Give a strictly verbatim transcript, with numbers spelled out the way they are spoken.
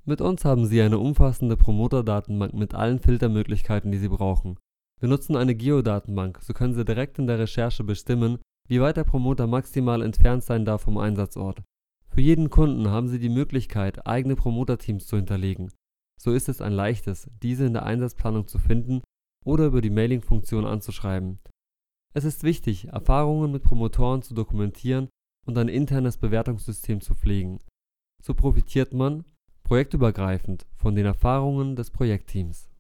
Mit uns haben Sie eine umfassende Promoter-Datenbank mit allen Filtermöglichkeiten, die Sie brauchen. Wir nutzen eine Geodatenbank, so können Sie direkt in der Recherche bestimmen, wie weit der Promoter maximal entfernt sein darf vom Einsatzort. Für jeden Kunden haben Sie die Möglichkeit, eigene Promoter-Teams zu hinterlegen. So ist es ein leichtes, diese in der Einsatzplanung zu finden oder über die Mailing-Funktion anzuschreiben. Es ist wichtig, Erfahrungen mit Promotoren zu dokumentieren und ein internes Bewertungssystem zu pflegen. So profitiert man projektübergreifend von den Erfahrungen des Projektteams.